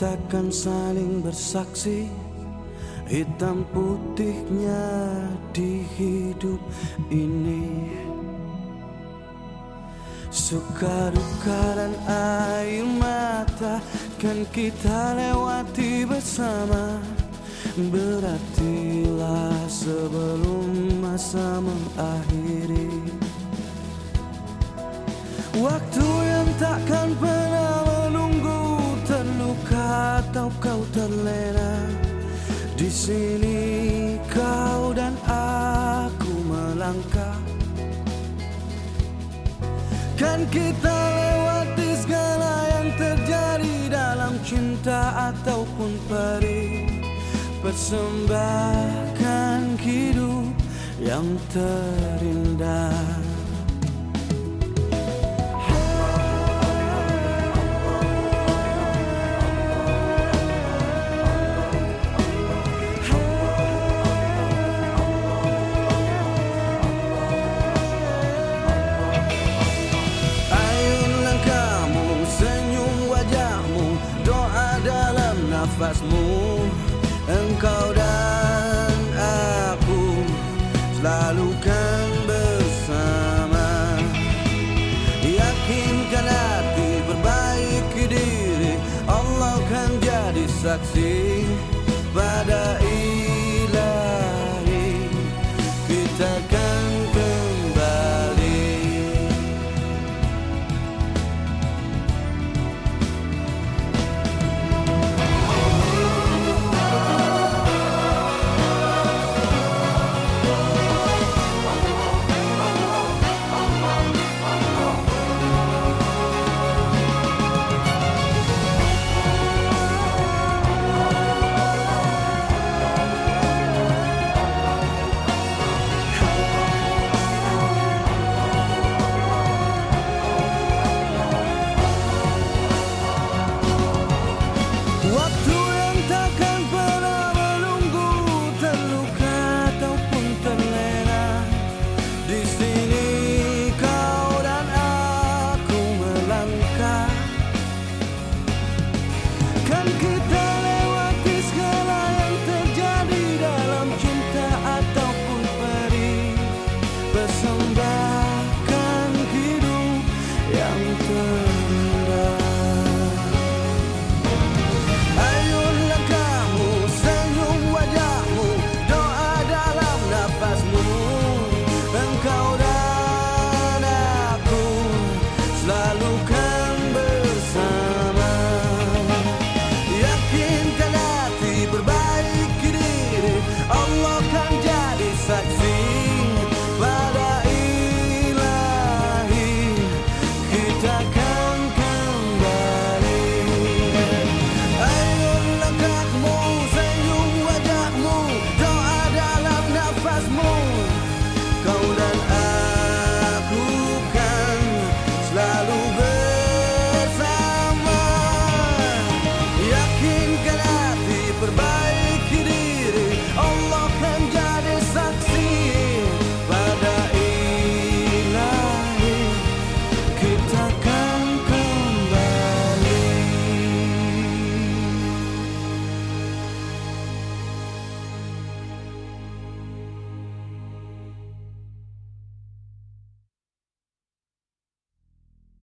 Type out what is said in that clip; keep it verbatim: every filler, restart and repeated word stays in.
takkan saling bersaksi, hitam putihnya di hidup ini. Suka duka dan air mata kan kita lewati bersama. Berartilah sebelum masa mengakhiri, waktu yang takkan pernah menunggu, terluka atau kau terlena. Di sini kau dan aku melangkah, kan kita lewati segala yang terjadi dalam cinta ataupun perih. Persembahkan hidup yang terindah. Ayun langkahmu, senyum wajahmu, doa dalam nafasmu. Engkau dan aku selalu kan bersama. Yakinkan hati, perbaiki diri, Allah kan jadi saksi pada